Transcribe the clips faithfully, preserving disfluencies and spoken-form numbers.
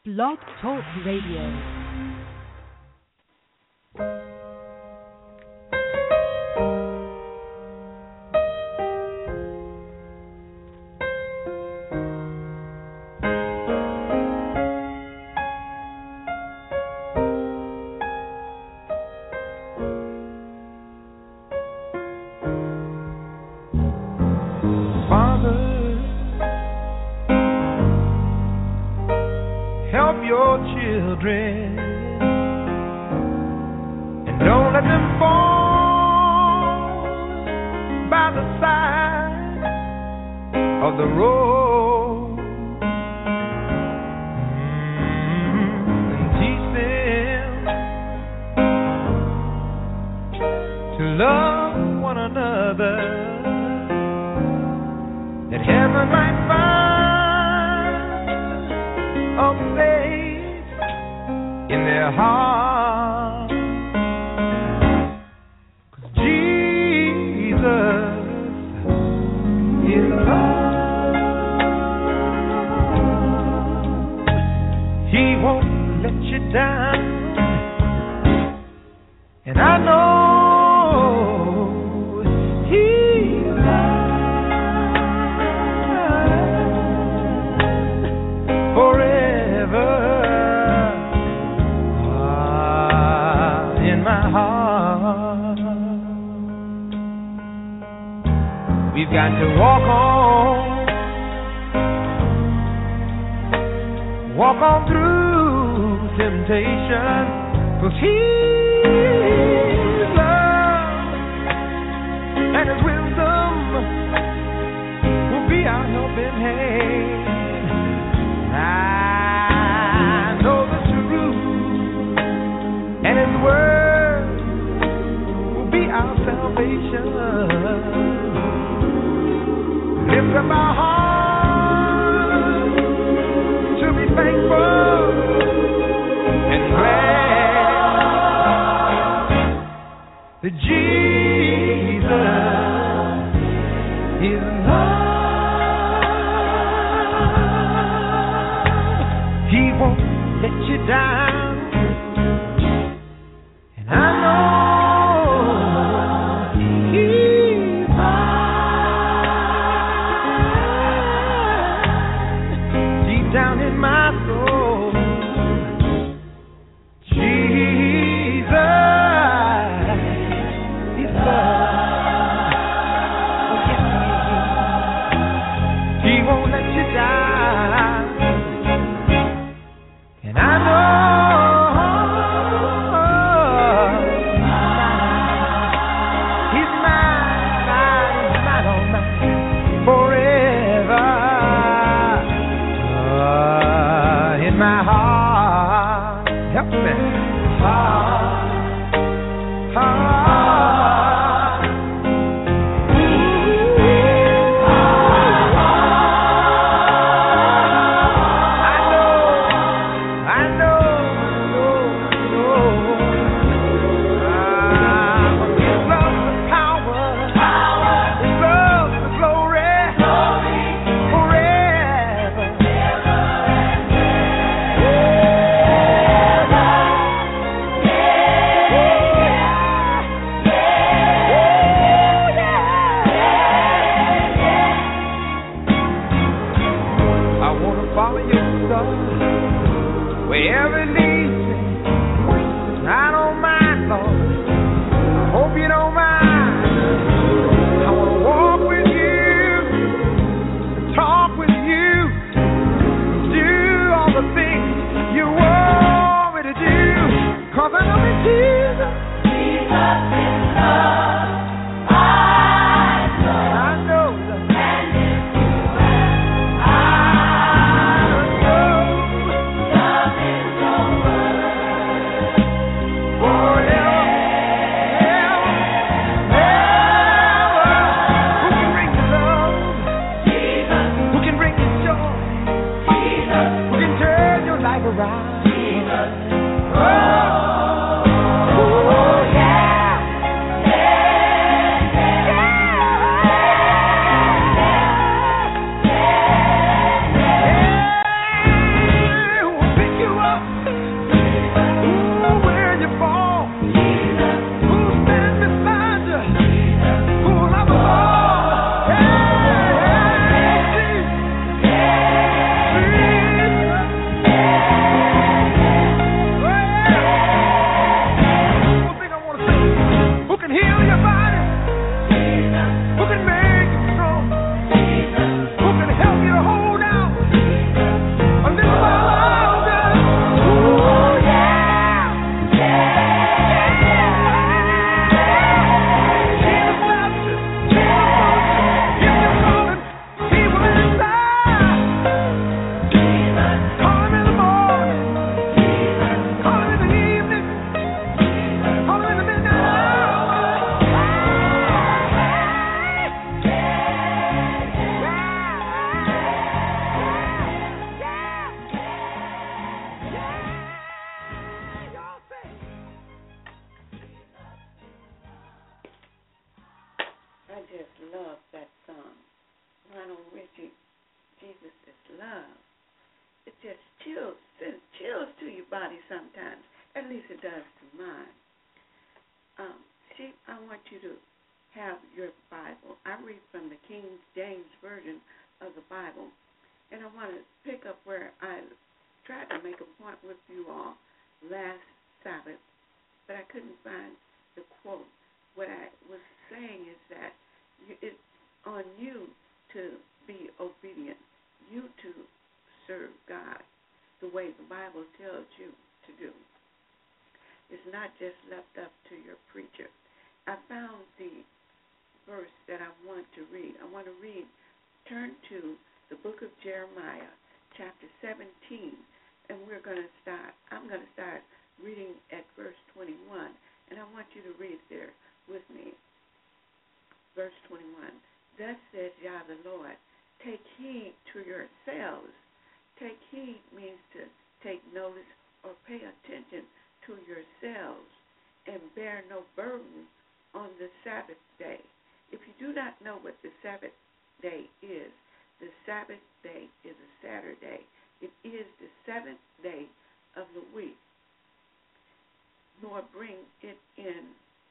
Blog Talk Radio. Pick you just chills, sends chills to your body sometimes. At least it does to mine. Um, see, I want you to have your Bible. I read from the King James Version of the Bible, and I want to pick up where I tried to make a point with you all last Sabbath, but I couldn't find the quote. What I was saying is that it's on you to be obedient, you to serve God the way the Bible tells you to do. It's not just left up to your preacher. I found the verse that I want to read. I want to read, turn to the book of Jeremiah, chapter seventeen, and we're going to start, I'm going to start reading at verse twenty-one, and I want you to read there with me. Verse twenty-one, thus says Yah the Lord, take heed to yourselves. Take heed means to take notice or pay attention to yourselves and bear no burden on the Sabbath day. If you do not know what the Sabbath day is, the Sabbath day is a Saturday. It is the seventh day of the week, nor bring it in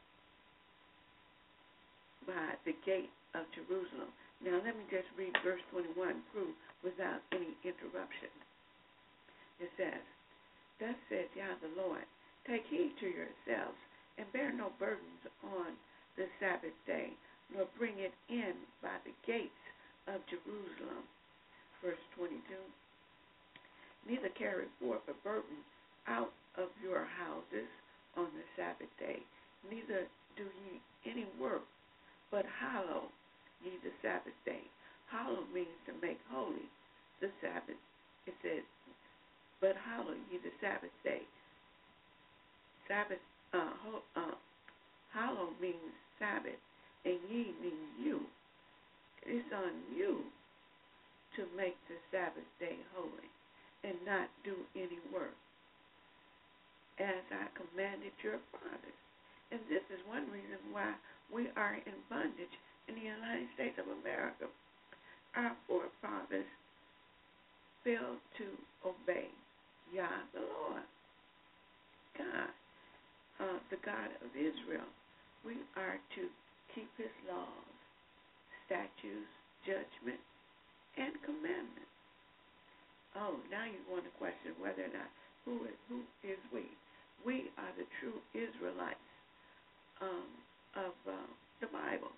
by the gate of Jerusalem. Now let me just read verse twenty-one through without any interruption. It says, thus says Yah the Lord, take heed to yourselves and bear no burdens on the Sabbath day, nor bring it in by the gates of Jerusalem. Verse twenty-two, neither carry forth a burden out of your houses on the Sabbath day, neither do ye any work, but hallow ye the Sabbath day. Hallow means to make holy the Sabbath. It says, but hallow ye the Sabbath day. Sabbath, uh, ho, uh, hallow means Sabbath, and ye means you. It's on you to make the Sabbath day holy and not do any work, as I commanded your fathers. And this is one reason why we are in bondage in the United States of America. Our forefathers failed to obey Yah the Lord, God, uh, the God of Israel. We are to keep his laws, statutes, judgment, and commandments. Oh, now you want to question whether or not who is, who is we. We are the true Israelites um, of uh, the Bible.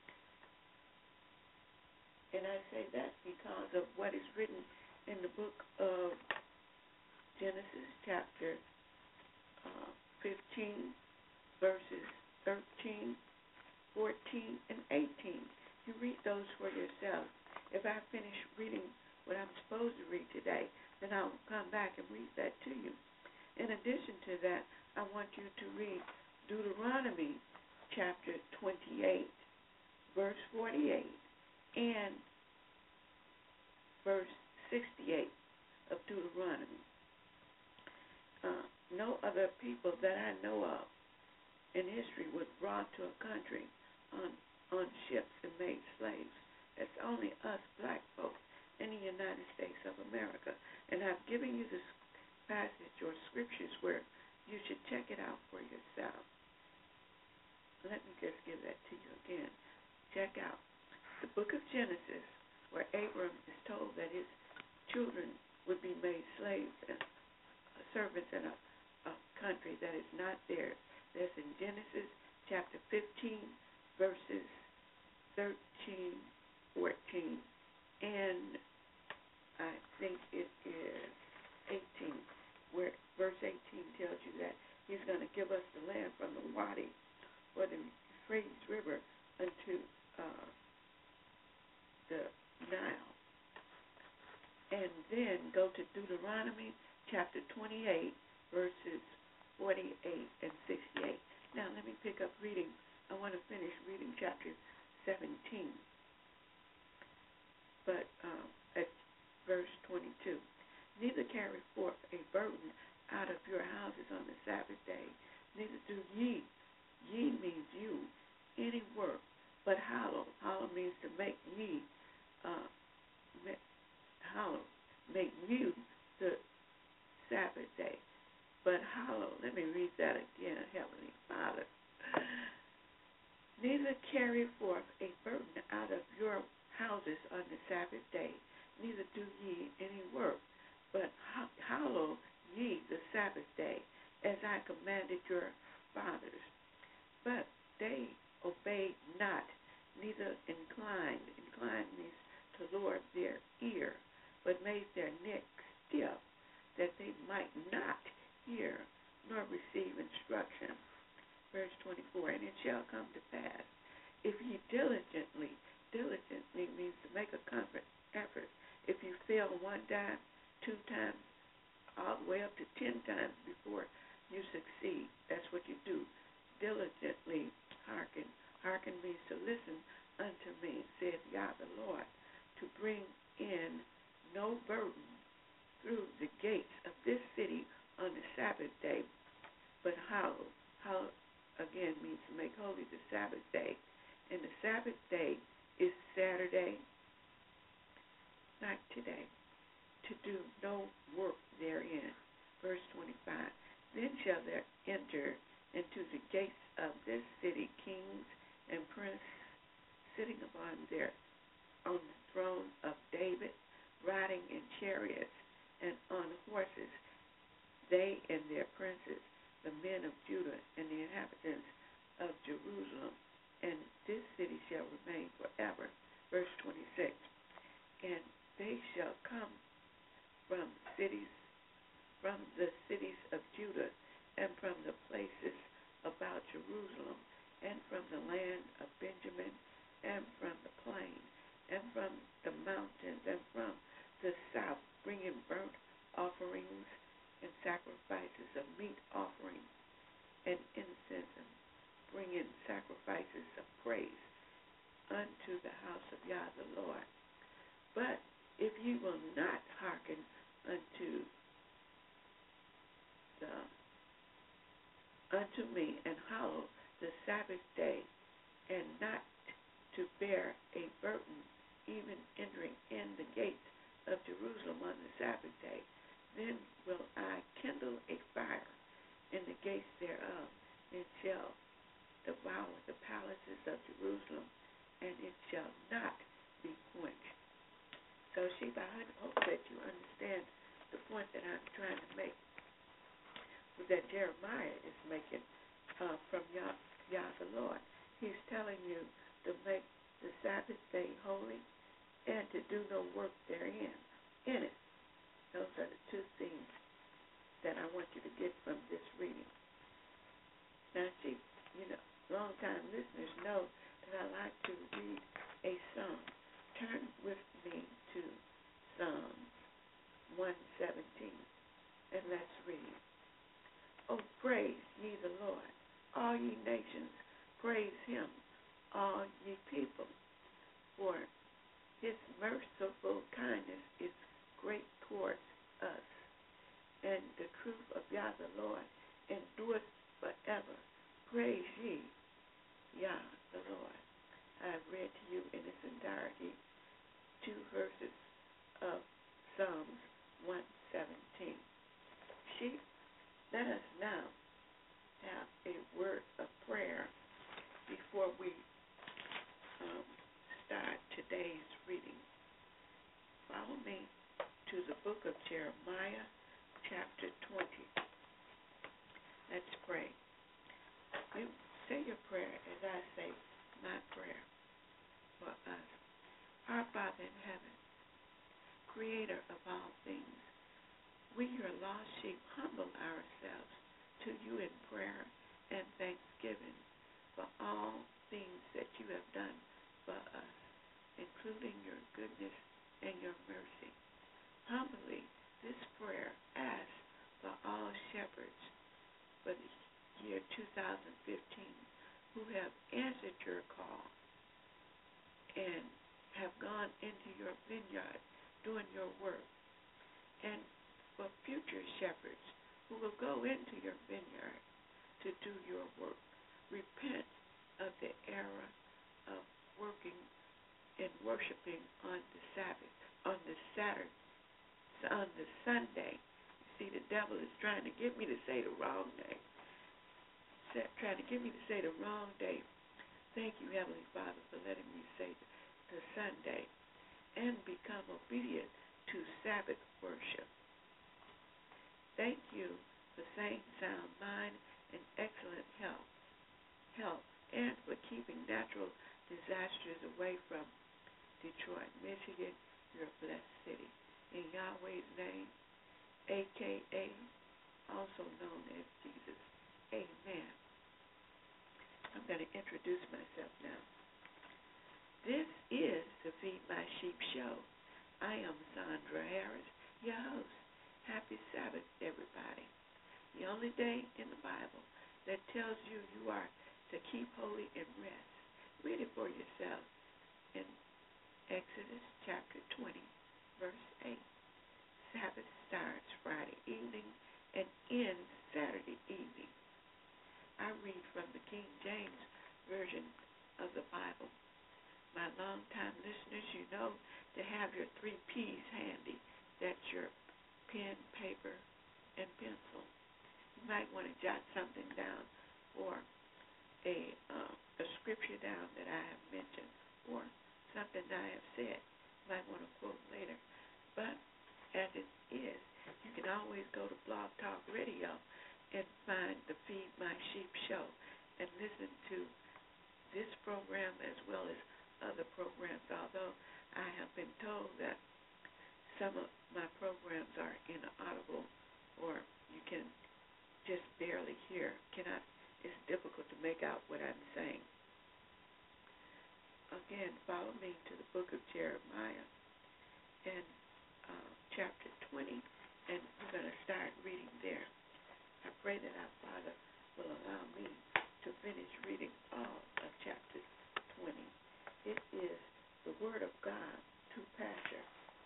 And I say that because of what is written in the book of Genesis, chapter uh, fifteen, verses thirteen, fourteen, and eighteen. You read those for yourself. If I finish reading what I'm supposed to read today, then I'll come back and read that to you. In addition to that, I want you to read Deuteronomy chapter twenty-eight, verse forty-eight, and verse sixty-eight of Deuteronomy. Uh, no other people that I know of in history was brought to a country on, on ships and made slaves. It's only us black folks in the United States of America. And I've given you this passage or scriptures where you should check it out for yourself. Let me just give that to you again. Check out the book of Genesis, where Abram is told that his children would be made slaves and servants in a, a country that is not theirs. That's in Genesis chapter fifteen, verses thirteen, fourteen, and I think it is eighteen, where verse eighteen tells you that he's going to give us the land from the Wadi, or the Euphrates River, unto uh, the Nile. And then go to Deuteronomy chapter twenty-eight, verses forty-eight and sixty-eight. Now let me pick up reading. I want to finish reading chapter seventeen. But um, at verse twenty-two, neither carry forth a burden out of your houses on the Sabbath day, neither do ye, ye means you, any work, but hallow. Hallow means to make ye, uh, make, hallow, make you the but hallow. Let me read that again, Heavenly Father. Neither carry forth a burden out of your houses on the Sabbath day, neither do ye any work, but hallow ye the Sabbath day, as I commanded your fathers. But they obeyed not, neither inclined. Inclined means to lower their ear, but made their neck stiff, that they might not hear nor receive instruction. Verse twenty-four, and it shall come to pass, if ye diligently, diligently means to make a comfort, effort. If you fail one time, two times, all the way up to ten times before you succeed, that's what you do. Diligently hearken. Hearken means to listen unto me, saith Yah the Lord, to bring in no burden through the gates of this city on the Sabbath day, but hallow. Hallow again means to make holy the Sabbath day. And the Sabbath day is Saturday, not today, to do no work therein. Verse twenty-five, then shall there enter into the gates of this city kings and princes sitting upon their on the throne of David, riding in chariots and on horses, they and their princes, the men of Judah and the inhabitants of Jerusalem, and this city shall remain forever. Verse twenty-six, and they shall come from cities, from the cities of Judah, and from the places about Jerusalem, and from the land of Benjamin, and from the plain, and from the mountains, and from the south, bringing burnt offerings and sacrifices of meat offerings and incense, and bringing sacrifices of praise unto the house of Yah the Lord. But if ye will not hearken unto the unto me, and hallow the Sabbath day, and not to bear a burden, even entering in the gates of Jerusalem on the Sabbath day, then will I kindle a fire in the gates thereof, and shall devour the palaces of Jerusalem, and it shall not be quenched. So, Sheba, I hope that you understand the point that I'm trying to make, that Jeremiah is making uh, from Yah, Yah the Lord. He's telling you to make the Sabbath day holy and to do no work therein, in it. Those are the two things that I want you to get from this reading. Now, see, you know, long-time listeners know that I like to read a psalm. Turn with me to Psalm one seventeen, and let's read. Oh, praise ye the Lord, all ye nations, praise him, all ye people, for his merciful kindness is great towards us, and the truth of Yah the Lord endureth forever. Praise ye Yah the Lord. I have read to you in its entirety two verses of Psalms one seventeen. She, let us now have a word of prayer before we um, start today's reading. Follow me to the book of Jeremiah, chapter twenty. Let's pray. You say your prayer as I say my prayer for us. Our Father in heaven, creator of all things, we, your lost sheep, humble ourselves to you in prayer and thanksgiving for all things that you have done for us, including your goodness and your mercy. Humbly, this prayer asks for all shepherds for the year two thousand fifteen who have answered your call and have gone into your vineyard doing your work, and for future shepherds who will go into your vineyard to do your work. Repent of the error of working and worshiping on the Sabbath, on the Saturday, on the Sunday. see, the devil is trying to get me to say the wrong name. Trying to get me to say the wrong day. Thank you, Heavenly Father, for letting me say the Sunday and become obedient to Sabbath worship. Thank you for saying sound mind and excellent health, health, and for keeping natural disasters away from Detroit, Michigan, your blessed city. In Yahweh's name, a k a also known as Jesus. Amen. I'm going to introduce myself now. This is the Feed My Sheep show. I am Sandra Harris, your host. Happy Sabbath, everybody. The only day in the Bible that tells you you are to keep holy and rest. Read it for yourself in Exodus chapter twenty, verse eight. Sabbath starts Friday evening and ends Saturday evening. I read from the King James Version of the Bible. My longtime listeners, you know to have your three P's handy. That's your pen, paper, and pencil. You might want to jot something down or a, uh, a scripture down that I have mentioned or something that I have said. You might want to quote later. But as it is, you can always go to Blog Talk Radio and find the Feed My Sheep show and listen to this program as well as other programs, although I have been told that some of my programs are inaudible or you can just barely hear. Cannot, it's difficult to make out what I'm saying. Again, follow me to the book of Jeremiah and uh, chapter twenty, and we're going to start reading there. I pray that our Father will allow me to finish reading all of chapter twenty. It is the Word of God to Pastor.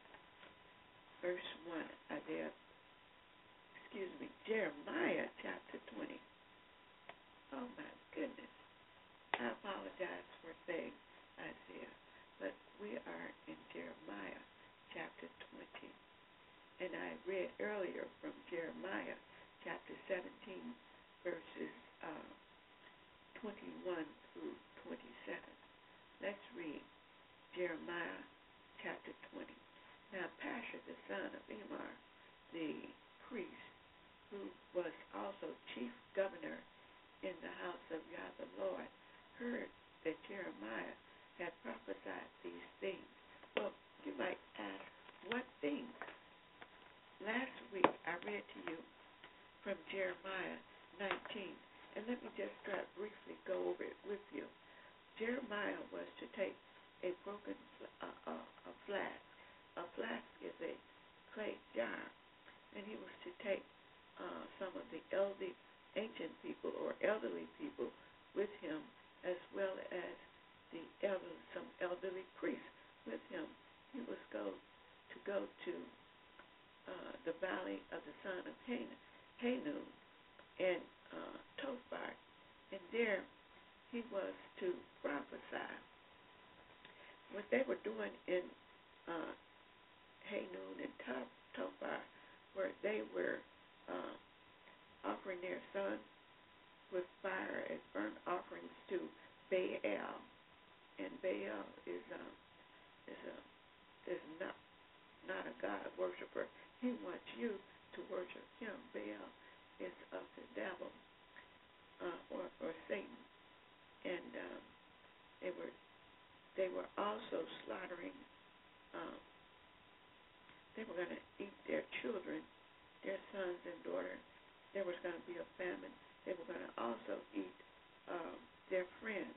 Verse one, Isaiah, excuse me, Jeremiah chapter twenty. Oh my goodness. I apologize for saying Isaiah, but we are in Jeremiah chapter twenty. And I read earlier from Jeremiah chapter seventeen, verses uh, twenty-one through twenty-seven. Let's read Jeremiah chapter twenty. Now Pashur, the son of Immer, the priest, who was also chief governor in the house of Yah the Lord, heard that Jeremiah had prophesied these things. Well, you might ask, what things? Last week I read to you from Jeremiah nineteen, and let me just try to briefly go over it with you. Jeremiah was to take a broken uh, uh, a flask. A flask is a clay jar, and he was to take uh, some of the elderly, ancient people or elderly people with him, as well as the elder, some elderly priests with him. He was go to go to uh, the valley of the son of Hanun and uh, Tophar, and there he was to prophesy. What they were doing in uh, Hanun and Tophar, where they were uh, offering their sons with fire as burnt offerings to Baal, and Baal is um, is a is not not a God worshiper. He wants you to worship him. Baal is of the devil uh, or or Satan, and um, they were they were also slaughtering. Um, They were going to eat their children, their sons and daughters. There was going to be a famine. They were going to also eat um, their friends.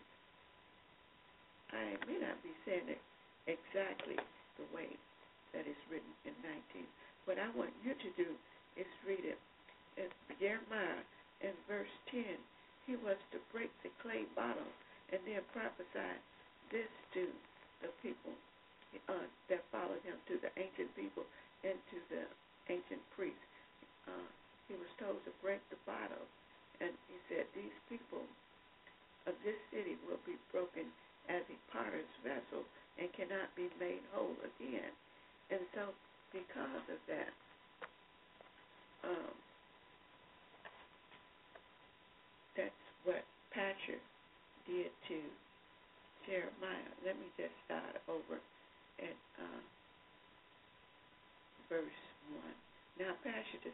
I may not be saying it exactly the way that is written in nineteen. What I want you to do is read it. In Jeremiah in verse ten, he was to break the clay bottle and then prophesy this to the people Uh, that followed him, to the ancient people and to the ancient priests. Uh, he was told to break the bottle, and he said, these people of this city will be broken as a potter's vessel and cannot be made whole again. And so because of that, uh,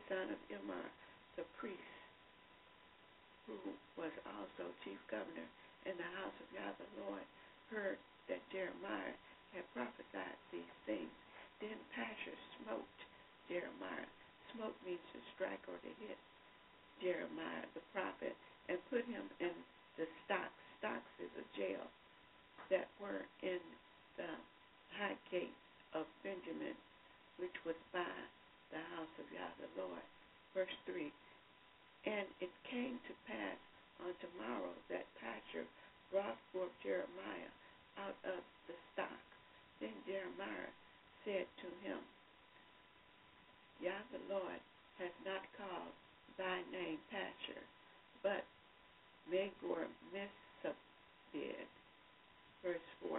son of Immer, the priest, who was also chief governor in the house of Yah the Lord, heard that Jeremiah had prophesied these things. Then Pashur smote Jeremiah. Smote means to strike or to hit Jeremiah the prophet, and put him in the stocks. Stocks is a jail that were in the high gate of Benjamin, which was by the house of Yah the Lord. Verse three, and it came to pass on tomorrow that Pashur brought forth Jeremiah out of the stock. Then Jeremiah said to him, Yah the Lord has not called thy name Pashur, but Magor Missabed. Verse four.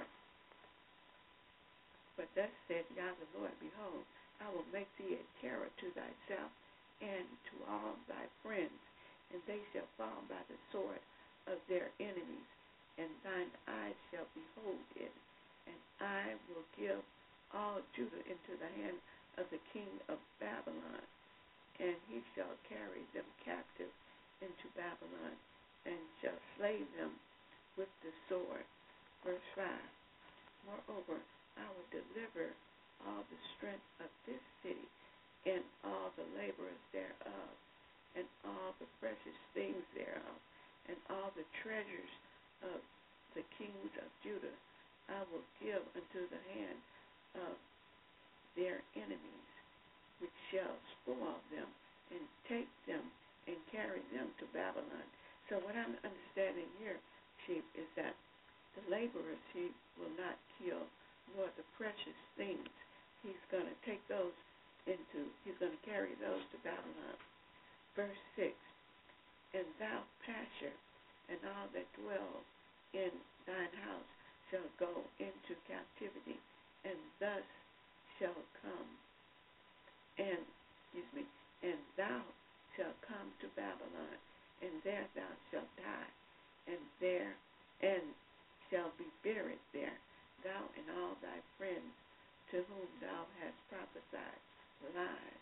But thus said Yah the Lord, behold, I will make thee a terror to thyself and to all thy friends, and they shall fall by the sword of their enemies, and thine eyes shall behold it. And I will give all Judah into the hand of the king of Babylon, and he shall carry them captive into Babylon, and shall slay them with the sword. Verse five. Moreover, I will deliver all the strength of this city, and all the laborers thereof, and all the precious things thereof, and all the treasures of the kings of Judah I will give unto the hand of their enemies, which shall spoil them, and take them, and carry them to Babylon. So what I'm understanding here, Chief, is that the laborers he will not kill, nor the precious things. He's going to take those into, he's going to carry those to Babylon. Verse six, and thou, Pashur, and all that dwell in thine house shall go into captivity, and thus shall come, and, excuse me, and thou shalt come to Babylon, and there thou shalt die, and there, and shall be buried there, thou and all thy friends to whom thou hast prophesied lies.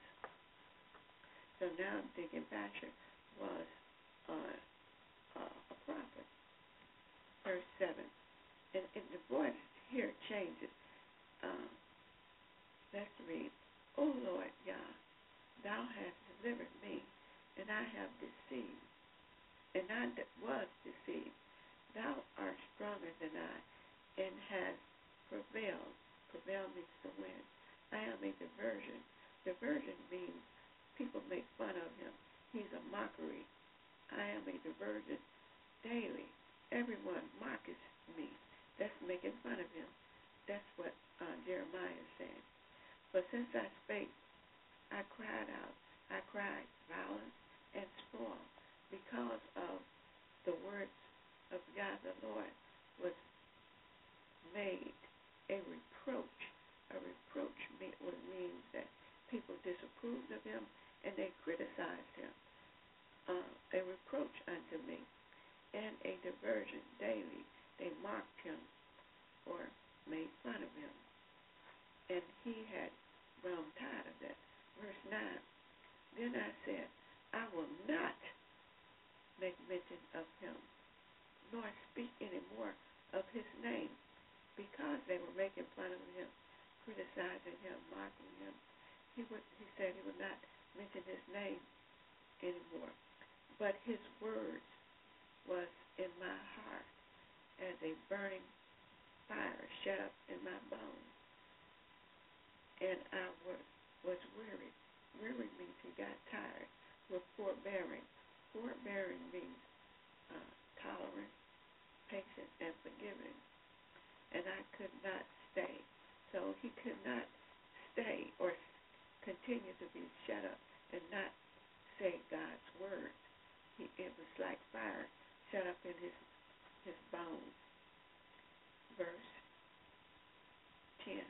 So now I'm thinking Pashur was uh, uh, a prophet. Verse seven. And, and the voice here changes. Um, let's read. O Lord Yah, thou hast delivered me, and I have deceived, and I was deceived. Thou art stronger than I, and hast prevailed. Prevail means to win. I am a diversion. Diversion means people make fun of him. He's a mockery. I am a diversion daily. Everyone mocketh me. That's making fun of him. That's what uh, Jeremiah is saying. But since I spake, I cried out. I cried violence and spoil, because of the words of God the Lord was made a reproach. A reproach means that people disapproved of him and they criticized him. Uh, a reproach unto me, and a diversion daily. They mocked him or made fun of him, and he had grown tired of that. Verse nine, then I said, I will not make mention of him, nor speak any more of his name, because they were making fun of him, criticizing him, mocking him. He would, he said he would not mention his name anymore. But his words was in my heart as a burning fire shut up in my bones. And I was, was weary. Weary means he got tired. With forbearing. Forbearing means uh, tolerant, patient, and forgiving. And I could not stay. So he could not stay or continue to be shut up and not say God's word. He, it was like fire shut up in his his bones. Verse ten.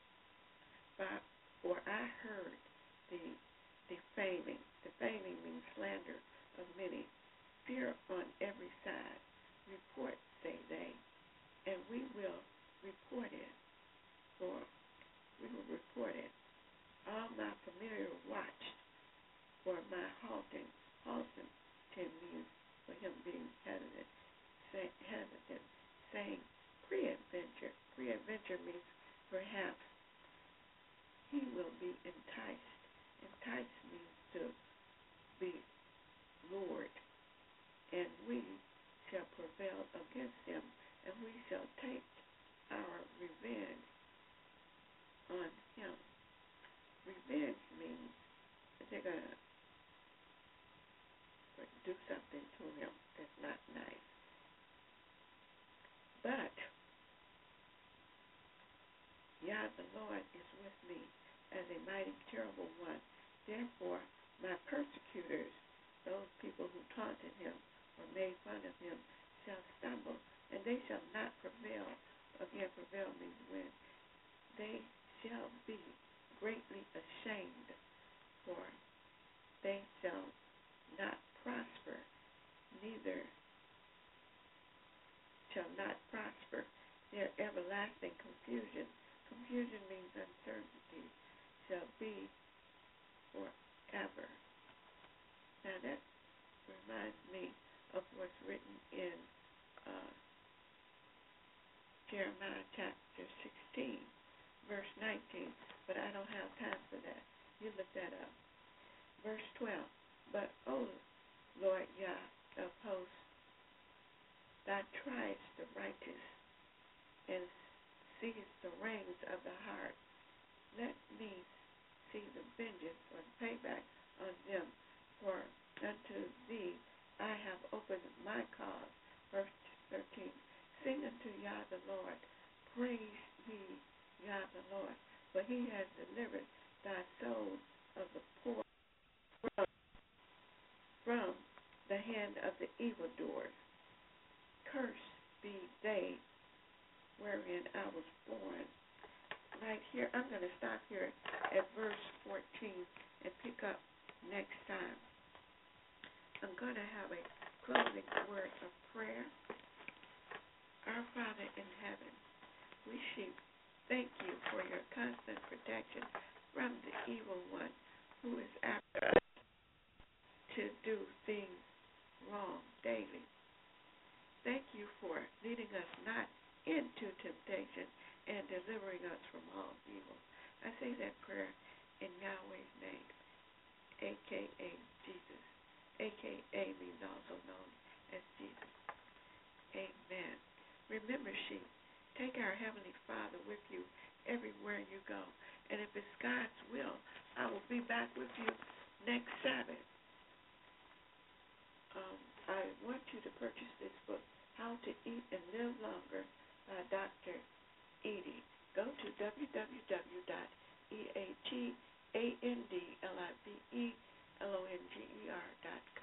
For I heard the defaming. Defaming means slander of many. Fear on every side. Report, say they, and we will report it. For we will report it. All my familiar watched for against them, and we shall take our revenge on him. Revenge means that they're going to do something to him that's not nice. But Yah the Lord is with me as a mighty terrible one. Therefore, my persecutors, those people who taunted him or made fun of him, shall stumble, and they shall not prevail. Again, prevail means win. They shall be greatly ashamed, for they shall not prosper, neither shall not prosper. Their everlasting confusion, confusion means uncertainty, shall be forever. Now that reminds me of what's written in uh, Jeremiah chapter sixteen, verse nineteen, but I don't have time for that. You look that up. Verse twelve, but, O Lord Yah of hosts, thou triest the righteous and seest the reins of the heart. Let me see the vengeance or the payback on them, for unto thee I have opened my cause. Verse thirteen, sing unto Yah the Lord, praise ye Yah the Lord, for he has delivered thy soul of the poor from, from the hand of the evildoers. Cursed be they wherein I was born. Right here, I'm going to stop here at verse fourteen and pick up next time. I'm going to have a closing word of prayer. Our Father in heaven, we should thank you for your constant protection from the evil one who is after us to do things wrong daily. Thank you for leading us not into temptation and delivering us from all evil. I say that prayer in Yahweh's name, a k a. Jesus. A K A means also known as Jesus. Amen. Remember, sheep, take our Heavenly Father with you everywhere you go. And if it's God's will, I will be back with you next Sabbath. Um, I want you to purchase this book, How to Eat and Live Longer by Doctor Edie. Go to w w w dot eatandlivelonger dot